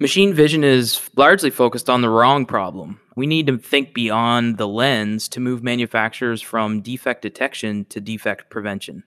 Machine vision is largely focused on the wrong problem. We need to think beyond the lens to move manufacturers from defect detection to defect prevention.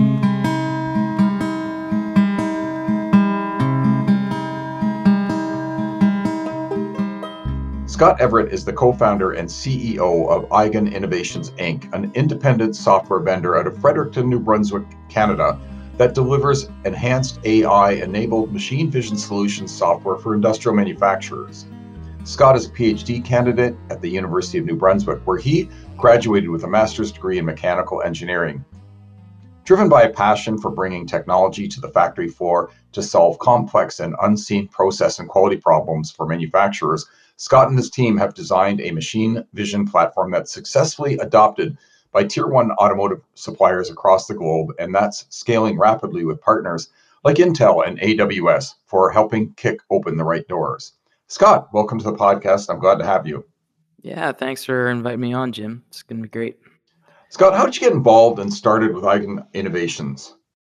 Scott Everett is the co-founder and CEO of Eigen Innovations Inc., an independent software vendor out of Fredericton, New Brunswick, Canada, that delivers enhanced AI-enabled machine vision solutions software for industrial manufacturers. Scott is a PhD candidate at the University of New Brunswick, where he graduated with a master's degree in mechanical engineering. Driven by a passion for bringing technology to the factory floor to solve complex and unseen process and quality problems for manufacturers, Scott and his team have designed a machine vision platform that's successfully adopted by Tier 1 automotive suppliers across the globe, and that's scaling rapidly with partners like Intel and AWS for helping kick open the right doors. Scott, welcome to the podcast. I'm glad to have you. Yeah, thanks for inviting me on, Jim. It's going to be great. Scott, how did you get involved and started with Eigen Innovations?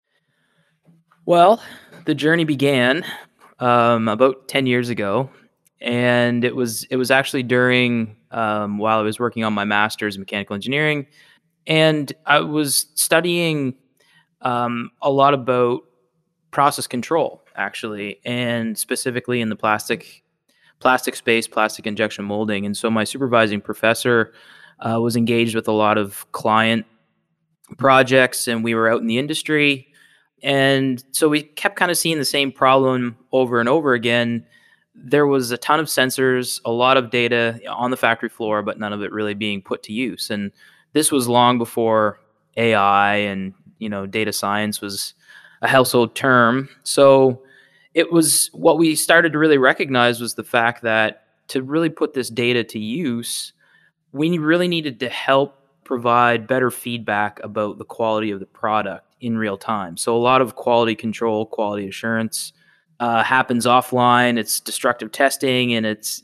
Well, the journey began about 10 years ago, and it was actually during while I was working on my master's in mechanical engineering, and I was studying a lot about process control, actually, and specifically in the plastic space, plastic injection molding. And so my supervising professor was engaged with a lot of client projects, and we were out in the industry. And so we kept kind of seeing the same problem over and over again. There was a ton of sensors, a lot of data on the factory floor, but none of it really being put to use. And this was long before AI and, data science was a household term. So it was what we started to really recognize was the fact that to really put this data to use, we really needed to help provide better feedback about the quality of the product in real time. So a lot of quality control, quality assurance happens offline. It's destructive testing, and it's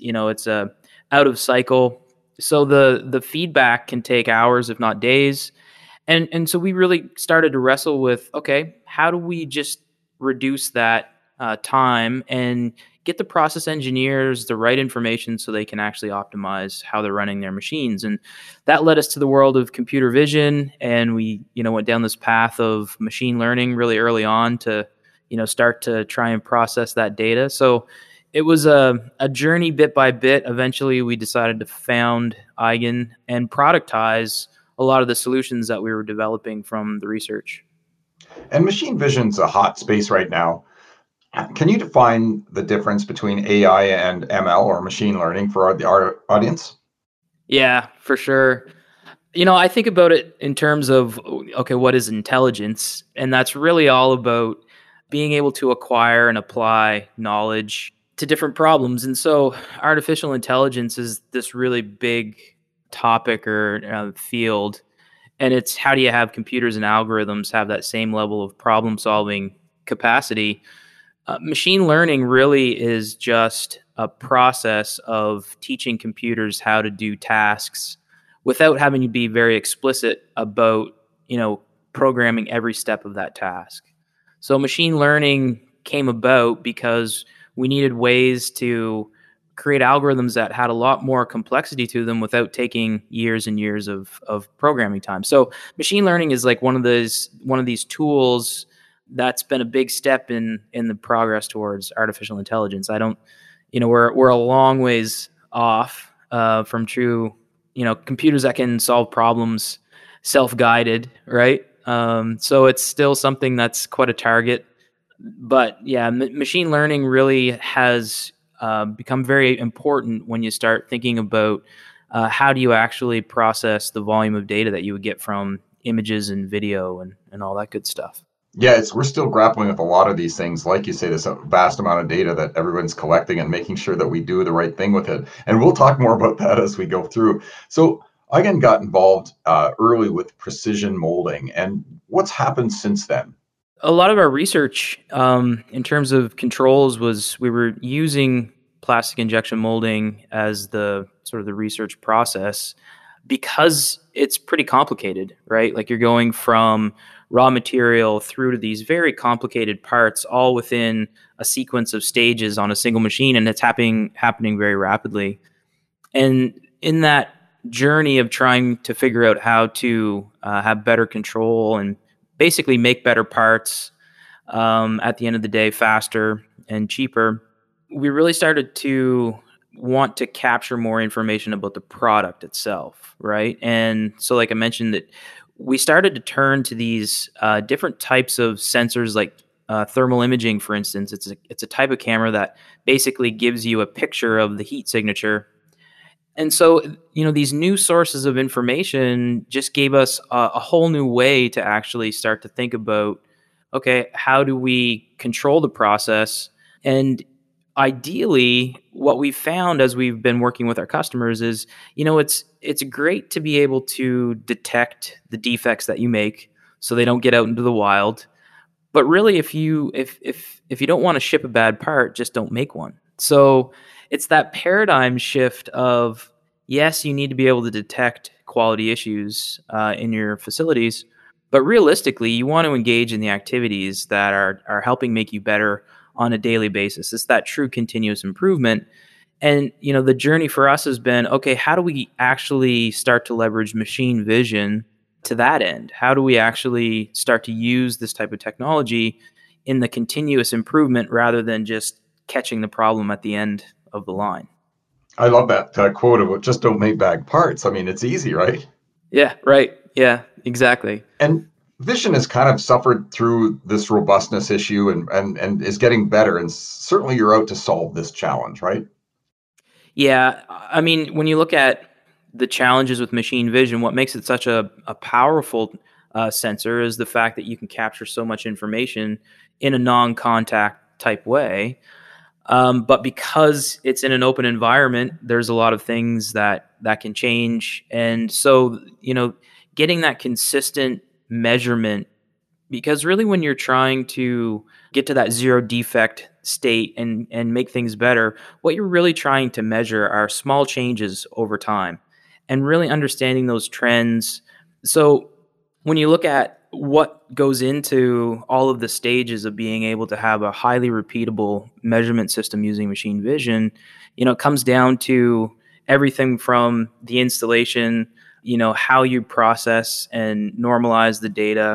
out of cycle. So the feedback can take hours, if not days. And so we really started to wrestle with, okay, how do we just reduce that time and get the process engineers the right information so they can actually optimize how they're running their machines. And that led us to the world of computer vision. And we, went down this path of machine learning really early on to, start to try and process that data. So it was a journey bit by bit. Eventually, we decided to found Eigen and productize a lot of the solutions that we were developing from the research. And machine vision's a hot space right now. Can you define the difference between AI and ML, or machine learning, for our audience? Yeah, for sure. I think about it in terms of, okay, what is intelligence? And that's really all about being able to acquire and apply knowledge to different problems. And so artificial intelligence is this really big topic or field. And it's how do you have computers and algorithms have that same level of problem solving capacity? Machine learning really is just a process of teaching computers how to do tasks without having to be very explicit about, programming every step of that task. So machine learning came about because we needed ways to create algorithms that had a lot more complexity to them without taking years and years of programming time. So machine learning is like one of these tools that's been a big step in the progress towards artificial intelligence. We're a long ways off from true, computers that can solve problems self-guided, right? So it's still something that's quite a target. But yeah, machine learning really has become very important when you start thinking about how do you actually process the volume of data that you would get from images and video and all that good stuff. Yeah, we're still grappling with a lot of these things. Like you say, there's a vast amount of data that everyone's collecting and making sure that we do the right thing with it. And we'll talk more about that as we go through. So Eigen got involved early with precision molding. And what's happened since then? A lot of our research in terms of controls was we were using plastic injection molding as the sort of the research process. because it's pretty complicated, right? Like you're going from raw material through to these very complicated parts all within a sequence of stages on a single machine, and it's happening very rapidly. And in that journey of trying to figure out how to have better control and basically make better parts at the end of the day faster and cheaper, we really started to want to capture more information about the product itself, right? And so, like I mentioned, that we started to turn to these different types of sensors, like thermal imaging, for instance. It's a type of camera that basically gives you a picture of the heat signature. And so, these new sources of information just gave us a whole new way to actually start to think about, okay, how do we control the process? And ideally, what we've found as we've been working with our customers is, it's great to be able to detect the defects that you make so they don't get out into the wild. But really, if you don't want to ship a bad part, just don't make one. So it's that paradigm shift of, yes, you need to be able to detect quality issues in your facilities, but realistically, you want to engage in the activities that are helping make you better on a daily basis. It's that true continuous improvement. And the journey for us has been, okay, how do we actually start to leverage machine vision to that end? How do we actually start to use this type of technology in the continuous improvement rather than just catching the problem at the end of the line? I love that quote of just don't make bad parts. I mean, it's easy, right? Yeah, right. Yeah, exactly. And Vision has kind of suffered through this robustness issue and is getting better. And certainly you're out to solve this challenge, right? Yeah, I mean, when you look at the challenges with machine vision, what makes it such a powerful sensor is the fact that you can capture so much information in a non-contact type way. But because it's in an open environment, there's a lot of things that can change. And so, getting that consistent measurement, because really when you're trying to get to that zero defect state and make things better, what you're really trying to measure are small changes over time and really understanding those trends. So when you look at what goes into all of the stages of being able to have a highly repeatable measurement system using machine vision, it comes down to everything from the installation, how you process and normalize the data.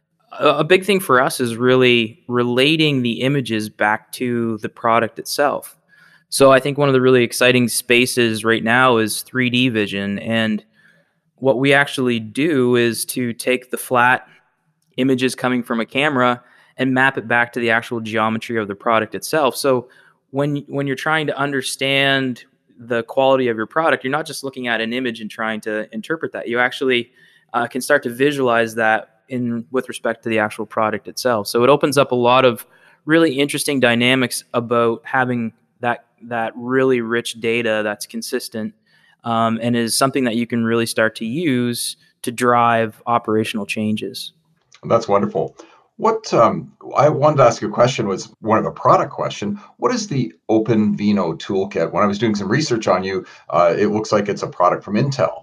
A big thing for us is really relating the images back to the product itself. So I think one of the really exciting spaces right now is 3D vision. And what we actually do is to take the flat images coming from a camera and map it back to the actual geometry of the product itself. So when you're trying to understand the quality of your product, you're not just looking at an image and trying to interpret that. You actually can start to visualize that with respect to the actual product itself. So it opens up a lot of really interesting dynamics about having that really rich data that's consistent, and is something that you can really start to use to drive operational changes. That's wonderful. What I wanted to ask you a question was one of a product question. What is the OpenVINO toolkit? When I was doing some research on you, it looks like it's a product from Intel.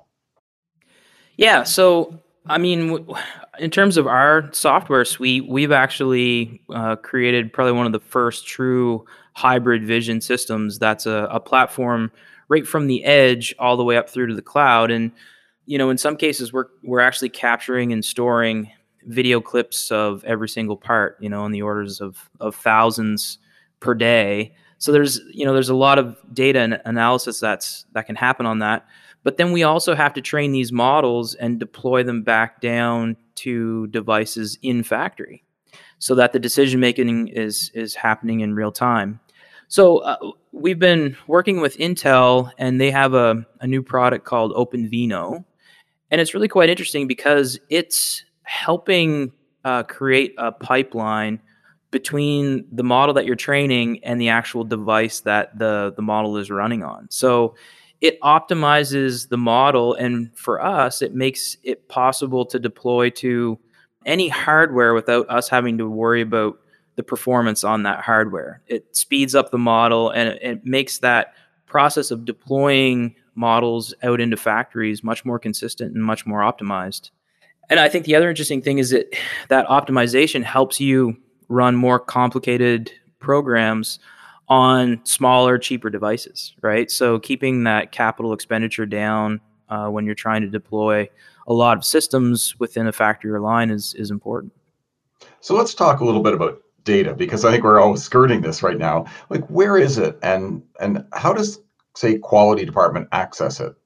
Yeah, so I mean, in terms of our software suite, we've actually created probably one of the first true hybrid vision systems. That's a platform right from the edge all the way up through to the cloud. And in some cases, we're actually capturing and storing video clips of every single part. In the orders of thousands per day. So there's a lot of data and analysis that can happen on that. But then we also have to train these models and deploy them back down to devices in factory so that the decision making is happening in real time. So we've been working with Intel, and they have a new product called OpenVINO. And it's really quite interesting because it's helping create a pipeline between the model that you're training and the actual device that the model is running on. So it optimizes the model, and for us, it makes it possible to deploy to any hardware without us having to worry about the performance on that hardware. It speeds up the model, and it makes that process of deploying models out into factories much more consistent and much more optimized. And I think the other interesting thing is that optimization helps you run more complicated programs on smaller, cheaper devices, right? So keeping that capital expenditure down when you're trying to deploy a lot of systems within a factory or line is important. So let's talk a little bit about data because I think we're all skirting this right now. Like, where is it, and how does, say, quality department access it?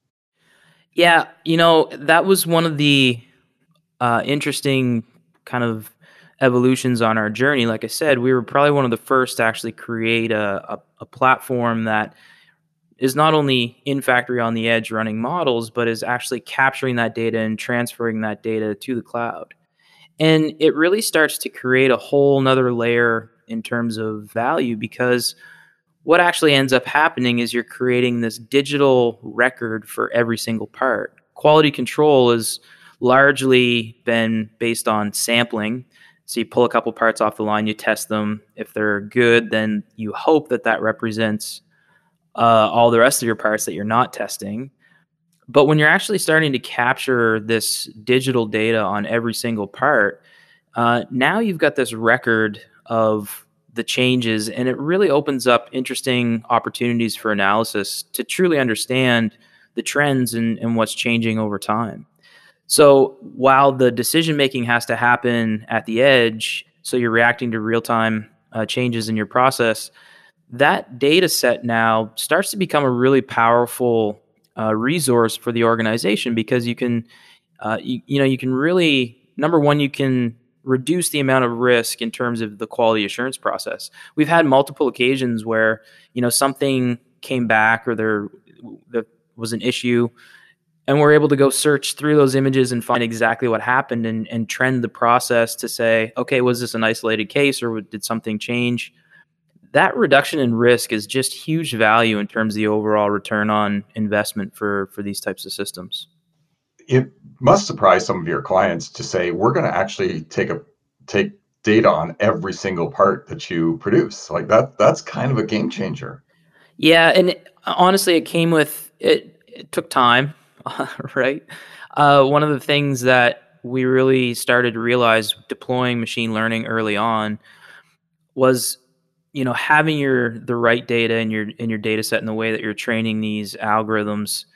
Yeah, that was one of the interesting kind of evolutions on our journey. Like I said, we were probably one of the first to actually create a platform that is not only in factory on the edge running models, but is actually capturing that data and transferring that data to the cloud. And it really starts to create a whole nother layer in terms of value, because what actually ends up happening is you're creating this digital record for every single part. Quality control has largely been based on sampling. So you pull a couple parts off the line, you test them. If they're good, then you hope that represents all the rest of your parts that you're not testing. But when you're actually starting to capture this digital data on every single part, now you've got this record of the changes, and it really opens up interesting opportunities for analysis to truly understand the trends and what's changing over time. So while the decision making has to happen at the edge, so you're reacting to real time changes in your process, that data set now starts to become a really powerful resource for the organization, because you can, you can really, number one, you can reduce the amount of risk in terms of the quality assurance process. We've had multiple occasions where, something came back or there was an issue, and we're able to go search through those images and find exactly what happened and trend the process to say, okay, was this an isolated case or did something change? That reduction in risk is just huge value in terms of the overall return on investment for these types of systems. It must surprise some of your clients to say, we're going to actually take data on every single part that you produce. Like that's kind of a game changer. Yeah, and honestly, it came with it. It took time, right? One of the things that we really started to realize deploying machine learning early on was, having the right data in your data set in the way that you're training these algorithms.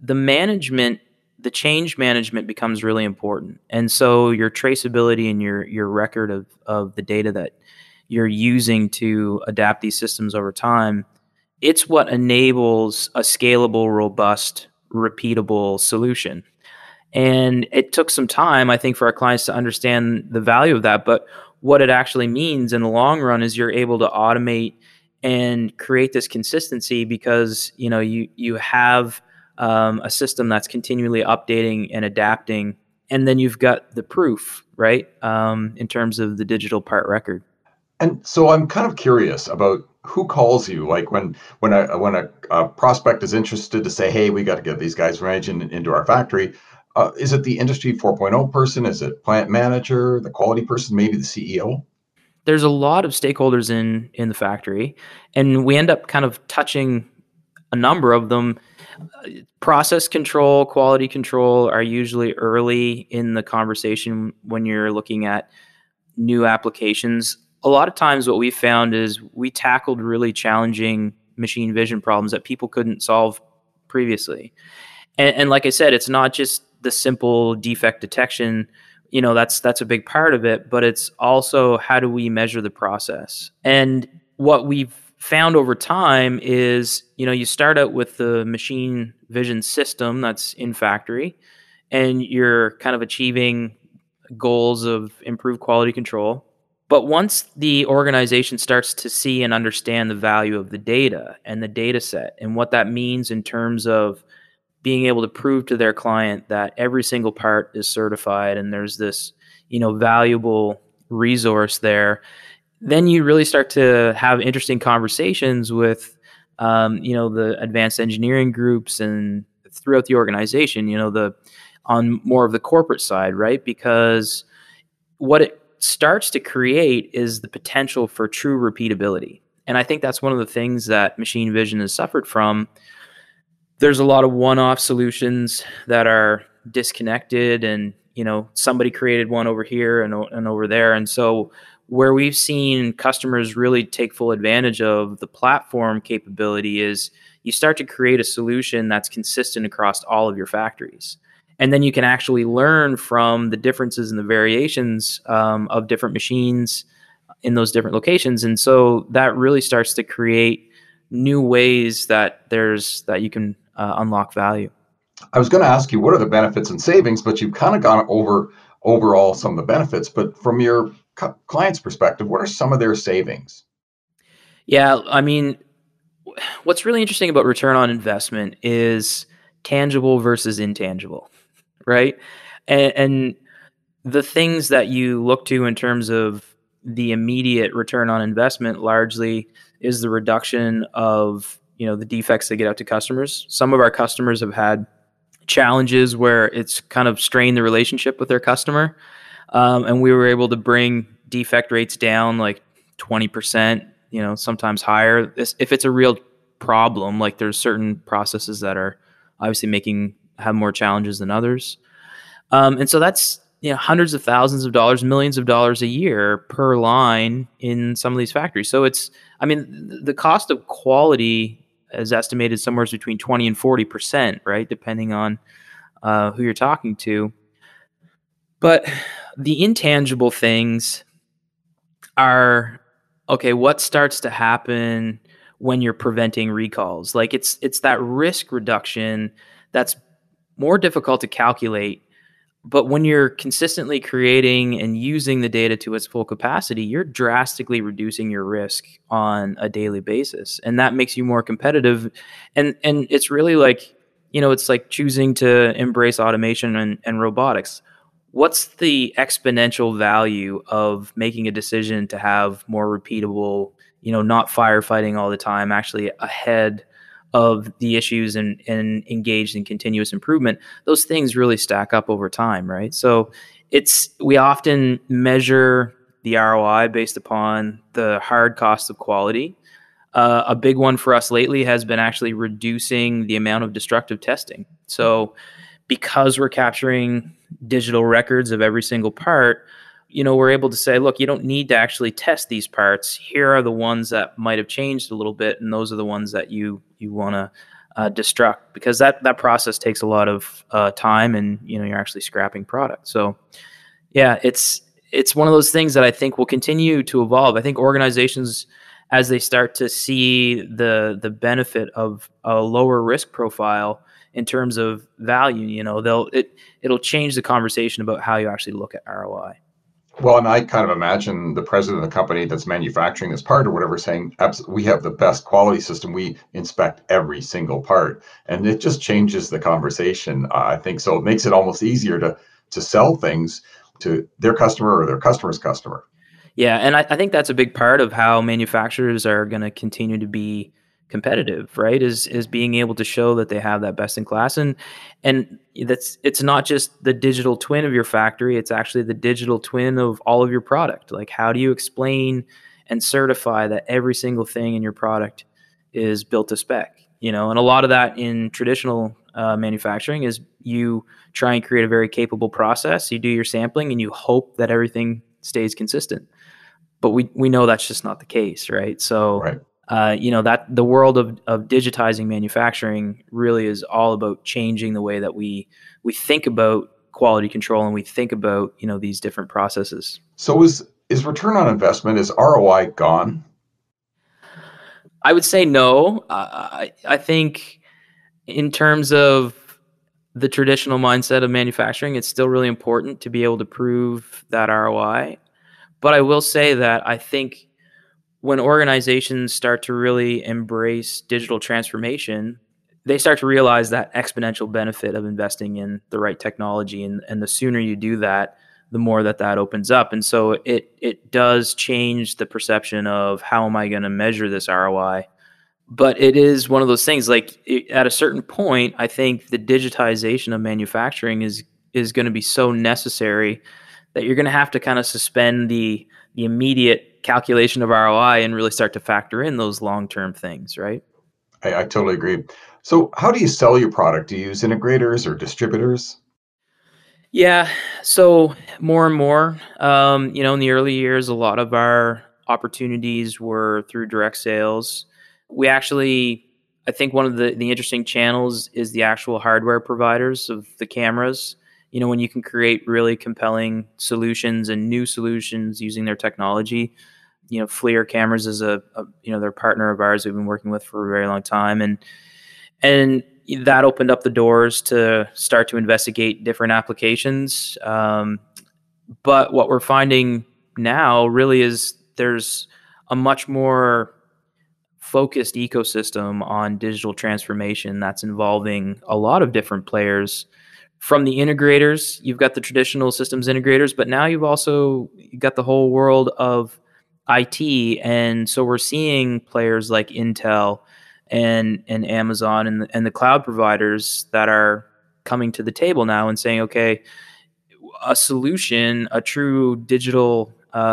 The change management becomes really important, and so your traceability and your record of the data that you're using to adapt these systems over time, it's what enables a scalable, robust, repeatable solution. And it took some time, I think, for our clients to understand the value of that. But what it actually means in the long run is you're able to automate and create this consistency, because you have a system that's continually updating and adapting, and then you've got the proof, right, in terms of the digital part record. And so I'm kind of curious about who calls you, like when a prospect is interested to say, hey, we got to get these guys from Edge into our factory. Is it the Industry 4.0 person? Is it plant manager, the quality person, maybe the CEO? There's a lot of stakeholders in the factory, and we end up kind of touching a number of them. Process control, quality control are usually early in the conversation when you're looking at new applications. A lot of times what we found is we tackled really challenging machine vision problems that people couldn't solve previously. And like I said, it's not just the simple defect detection. That's a big part of it, but it's also, how do we measure the process? And what we've found over time is, you start out with the machine vision system that's in factory, and you're kind of achieving goals of improved quality control. But once the organization starts to see and understand the value of the data and the data set and what that means in terms of being able to prove to their client that every single part is certified and there's this, valuable resource there, then you really start to have interesting conversations with, the advanced engineering groups and throughout the organization, on more of the corporate side, right? Because what it starts to create is the potential for true repeatability. And I think that's one of the things that machine vision has suffered from. There's a lot of one-off solutions that are disconnected, and somebody created one over here and over there. And so where we've seen customers really take full advantage of the platform capability is you start to create a solution that's consistent across all of your factories. And then you can actually learn from the differences and the variations of different machines in those different locations. And so that really starts to create new ways that you can unlock value. I was going to ask you, what are the benefits and savings, but you've kind of gone over overall some of the benefits. But from your client's perspective, what are some of their savings? Yeah, I mean, what's really interesting about return on investment is tangible versus intangible, right? And the things that you look to in terms of the immediate return on investment largely is the reduction of the defects that get out to customers. Some of our customers have had challenges where it's kind of strained the relationship with their customer, and we were able to bring defect rates down like 20%, sometimes higher. If it's a real problem, like there's certain processes that are obviously have more challenges than others, and so that's hundreds of thousands of dollars, millions of dollars a year per line in some of these factories. So the cost of quality is estimated somewhere between 20 and 40%, right? Depending on who you're talking to. But the intangible things are, okay, what starts to happen when you're preventing recalls? Like it's that risk reduction that's more difficult to calculate. But when you're consistently creating and using the data to its full capacity, you're drastically reducing your risk on a daily basis. And that makes you more competitive. And it's really like, it's like choosing to embrace automation and robotics. What's the exponential value of making a decision to have more repeatable, not firefighting all the time, actually ahead of the issues and engaged in continuous improvement? Those things really stack up over time, right? So we often measure the ROI based upon the hard cost of quality. A big one for us lately has been actually reducing the amount of destructive testing. So because we're capturing digital records of every single part, we're able to say, look, you don't need to actually test these parts. Here are the ones that might have changed a little bit, and those are the ones that you want to destruct, because that process takes a lot of time, and you're actually scrapping product. So yeah, it's one of those things that I think will continue to evolve. I think organizations, as they start to see the benefit of a lower risk profile in terms of value, it'll change the conversation about how you actually look at ROI. Well, and I kind of imagine the president of the company that's manufacturing this part or whatever saying, we have the best quality system. We inspect every single part. And it just changes the conversation, I think. So it makes it almost easier to sell things to their customer or their customer's customer. Yeah, and I think that's a big part of how manufacturers are going to continue to be competitive, right? Is being able to show that they have that best in class, and it's not just the digital twin of your factory, it's actually the digital twin of all of your product. Like, how do you explain and certify that every single thing in your product is built to spec? And a lot of that in traditional manufacturing is you try and create a very capable process. You do your sampling and you hope that everything stays consistent, but we know that's just not the case, right? So right. That the world of digitizing manufacturing really is all about changing the way that we think about quality control, and we think about these different processes. So is return on investment, is ROI gone? I would say no. I think in terms of the traditional mindset of manufacturing, it's still really important to be able to prove that ROI. But I will say that I think when organizations start to really embrace digital transformation, they start to realize that exponential benefit of investing in the right technology. And the sooner you do that, the more that opens up. And so it does change the perception of how am I going to measure this ROI? But it is one of those things, like at a certain point, I think the digitization of manufacturing is going to be so necessary that you're going to have to kind of suspend the immediate calculation of ROI and really start to factor in those long-term things, right? I totally agree. So, how do you sell your product? Do you use integrators or distributors? Yeah. So more and more, in the early years, a lot of our opportunities were through direct sales. We actually, I think one of the interesting channels is the actual hardware providers of the cameras. When you can create really compelling solutions and new solutions using their technology. FLIR Cameras is they're a partner of ours we've been working with for a very long time, and that opened up the doors to start to investigate different applications. But what we're finding now really is there's a much more focused ecosystem on digital transformation that's involving a lot of different players. From the integrators, you've got the traditional systems integrators, but now you've got the whole world of IT. And so we're seeing players like Intel and Amazon and the cloud providers that are coming to the table now and saying, okay, a solution, a true digital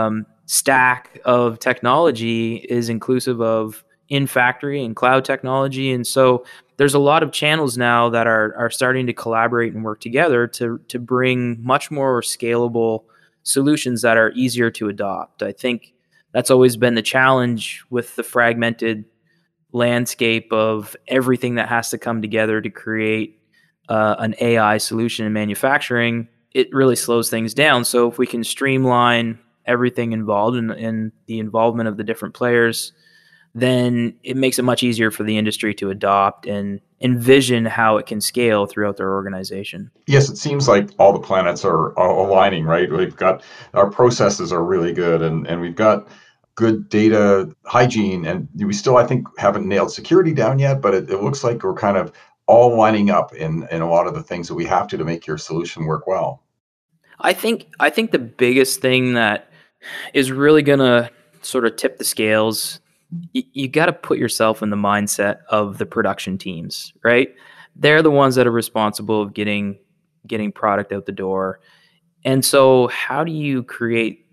stack of technology is inclusive of in-factory and cloud technology. And so there's a lot of channels now that are starting to collaborate and work together to bring much more scalable solutions that are easier to adopt. I think that's always been the challenge with the fragmented landscape of everything that has to come together to create an AI solution in manufacturing. It really slows things down. So if we can streamline everything involved in the involvement of the different players, then it makes it much easier for the industry to adopt and envision how it can scale throughout their organization. Yes, it seems like all the planets are aligning, right? We've got our processes are really good, and we've got good data hygiene, and we still, I think, haven't nailed security down yet, but it looks like we're kind of all lining up in a lot of the things that we have to make your solution work well. I think the biggest thing that is really going to sort of tip the scales, you got to put yourself in the mindset of the production teams, right? They're the ones that are responsible of getting product out the door. And so how do you create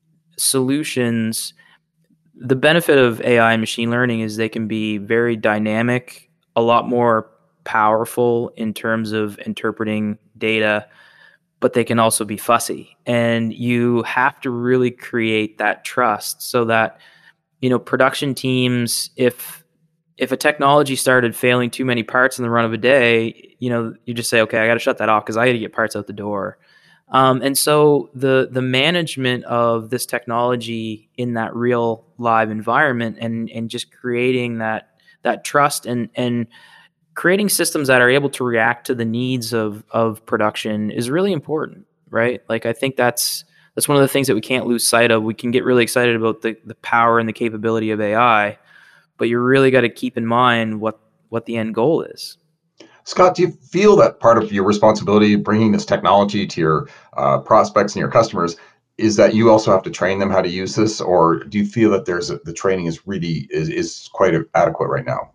solutions? The benefit of AI and machine learning is they can be very dynamic, a lot more powerful in terms of interpreting data, but they can also be fussy. And you have to really create that trust so that, production teams, if a technology started failing too many parts in the run of a day, you just say, okay, I got to shut that off because I got to get parts out the door. And so the management of this technology in that real live environment and just creating that trust and creating systems that are able to react to the needs of production is really important, right? Like, I think that's one of the things that we can't lose sight of. We can get really excited about the power and the capability of AI, but you really got to keep in mind what the end goal is. Scott, do you feel that part of your responsibility bringing this technology to your prospects and your customers is that you also have to train them how to use this, or do you feel that the training is really is quite adequate right now?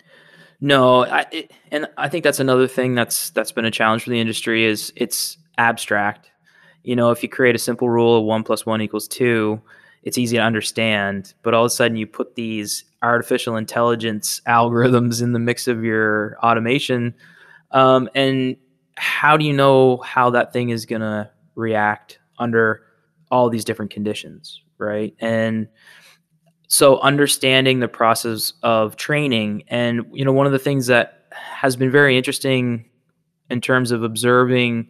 No, and I think that's another thing that's been a challenge for the industry is it's abstract. If you create a simple rule of 1+1 = 2, it's easy to understand. But all of a sudden, you put these artificial intelligence algorithms in the mix of your automation, and how do you know how that thing is going to react under all these different conditions, right? And so understanding the process of training, and one of the things that has been very interesting in terms of observing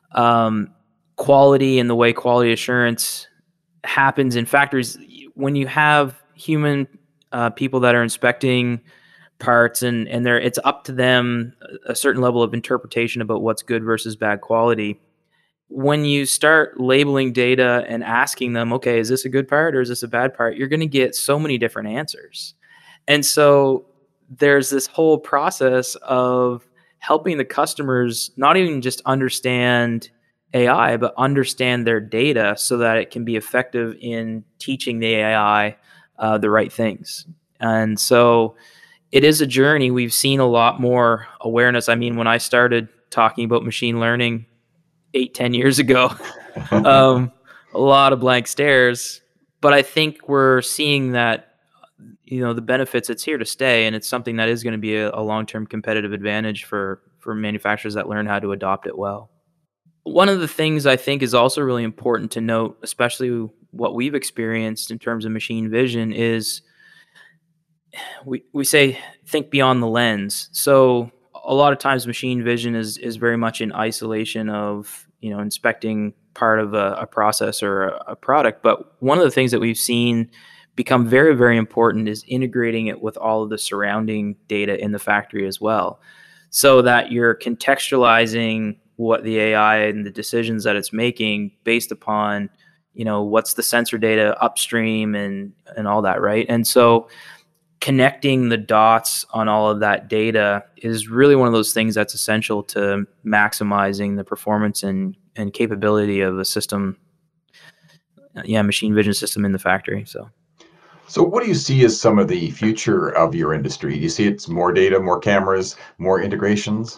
quality and the way quality assurance happens in factories, when you have human people that are inspecting parts and it's up to them a certain level of interpretation about what's good versus bad quality. When you start labeling data and asking them, okay, is this a good part or is this a bad part? You're going to get so many different answers. And so there's this whole process of helping the customers not even just understand AI, but understand their data so that it can be effective in teaching the AI the right things. And so it is a journey. We've seen a lot more awareness. I mean, when I started talking about machine learning 8-10 years ago, a lot of blank stares. But I think we're seeing that, the benefits, it's here to stay, and it's something that is going to be a long-term competitive advantage for manufacturers that learn how to adopt it well. One of the things I think is also really important to note, especially what we've experienced in terms of machine vision, is we say think beyond the lens. So a lot of times machine vision is very much in isolation of, inspecting part of a process or a product. But one of the things that we've seen become very, very important is integrating it with all of the surrounding data in the factory as well, so that you're contextualizing what the AI and the decisions that it's making based upon, what's the sensor data upstream and all that, right? And so connecting the dots on all of that data is really one of those things that's essential to maximizing the performance and capability of a system, machine vision system in the factory. So what do you see as some of the future of your industry? Do you see it's more data, more cameras, more integrations?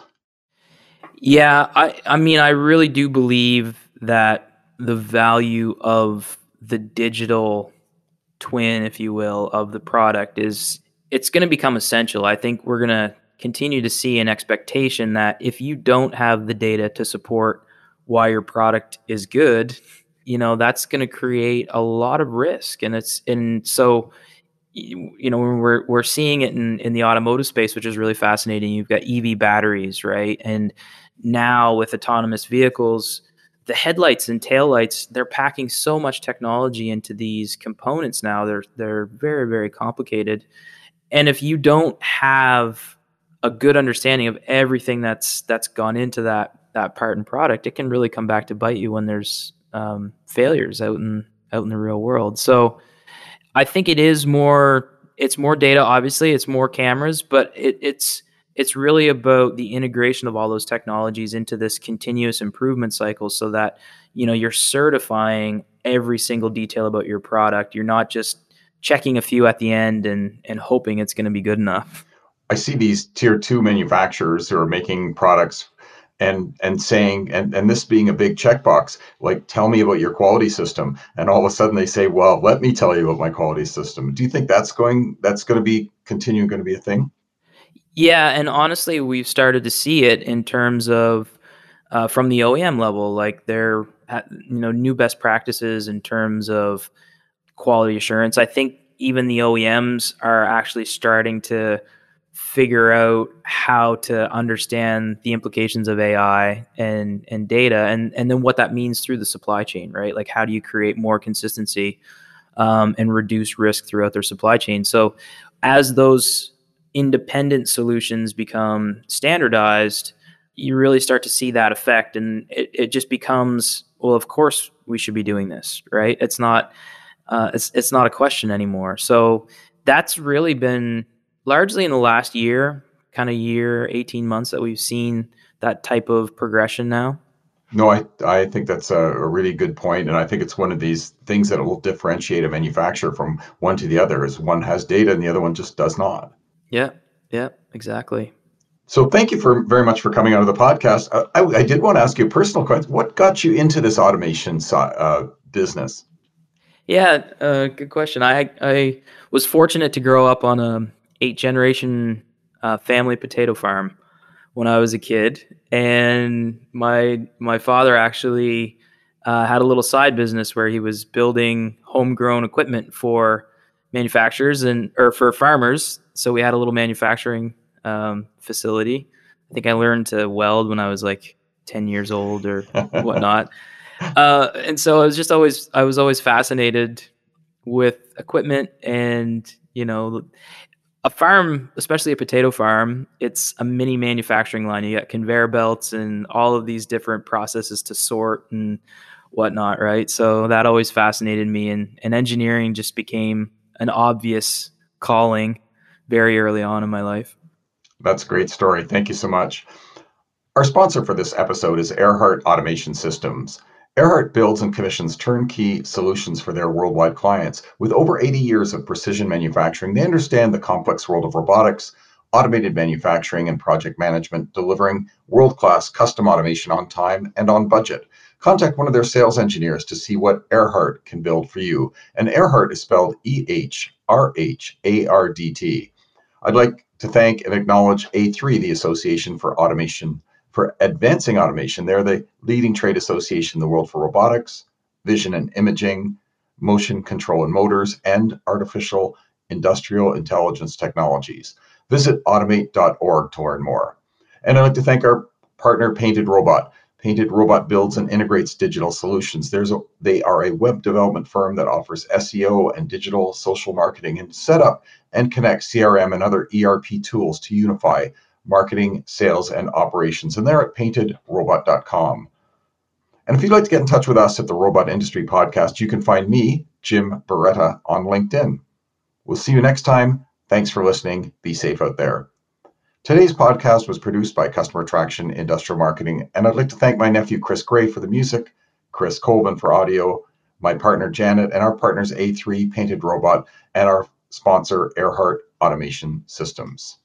Yeah, I mean, I really do believe that the value of the digital twin, if you will, of the product it's going to become essential. I think we're going to continue to see an expectation that if you don't have the data to support why your product is good, that's going to create a lot of risk. And so when we're seeing it in the automotive space, which is really fascinating. You've got EV batteries, right? And now with autonomous vehicles, the headlights and taillights, they're packing so much technology into these components now. They're very, very complicated. And if you don't have a good understanding of everything that's gone into that part and product, it can really come back to bite you when there's failures out in the real world. So I think it's more data, obviously, it's more cameras, but it's really about the integration of all those technologies into this continuous improvement cycle, so that you're certifying every single detail about your product. You're not just checking a few at the end and hoping it's going to be good enough. I see these tier two manufacturers who are making products and saying, and this being a big checkbox, like, tell me about your quality system. And all of a sudden they say, well, let me tell you about my quality system. Do you think that's going to be a thing? Yeah, and honestly, we've started to see it in terms of from the OEM level, like they're new best practices in terms of quality assurance. I think even the OEMs are actually starting to figure out how to understand the implications of AI and data, and then what that means through the supply chain, right? Like, how do you create more consistency and reduce risk throughout their supply chain? So as those independent solutions become standardized, you really start to see that effect, and it just becomes, well, of course we should be doing this, right? It's not it's not a question anymore. So that's really been largely in the last year, 18 months, that we've seen that type of progression now. No, I think that's a really good point, and I think it's one of these things that will differentiate a manufacturer from one to the other, is one has data and the other one just does not. Yeah, exactly. So thank you very much for coming out of the podcast. I did want to ask you a personal question. What got you into this automation business? Yeah, good question. I was fortunate to grow up on a 8-generation family potato farm when I was a kid, and my father actually had a little side business where he was building homegrown equipment for manufacturers or for farmers. So we had a little manufacturing facility. I think I learned to weld when I was like 10 years old or whatnot. And so I was always fascinated with equipment, and a farm, especially a potato farm, it's a mini manufacturing line. You got conveyor belts and all of these different processes to sort and whatnot, right? So that always fascinated me, and engineering just became an obvious calling very early on in my life. That's a great story. Thank you so much. Our sponsor for this episode is Erhardt Automation Systems. Erhardt builds and commissions turnkey solutions for their worldwide clients. With over 80 years of precision manufacturing, they understand the complex world of robotics, automated manufacturing, and project management, delivering world-class custom automation on time and on budget. contact one of their sales engineers to see what Erhardt can build for you. And Erhardt is spelled EHRHARDT. I'd like to thank and acknowledge A3, the Association for Automation, for Advancing Automation. They're the leading trade association in the world for robotics, vision and imaging, motion control and motors, and artificial industrial intelligence technologies. Visit automate.org to learn more. And I'd like to thank our partner, Painted Robot. Painted Robot builds and integrates digital solutions. They are a web development firm that offers SEO and digital social marketing and set up and connect CRM and other ERP tools to unify marketing, sales, and operations. And they're at paintedrobot.com. And if you'd like to get in touch with us at the Robot Industry Podcast, you can find me, Jim Beretta, on LinkedIn. We'll see you next time. Thanks for listening. Be safe out there. Today's podcast was produced by Customer Traction Industrial Marketing, and I'd like to thank my nephew, Chris Gray, for the music, Chris Colvin for audio, my partner, Janet, and our partners, A3, Painted Robot, and our sponsor, Erhardt Automation Systems.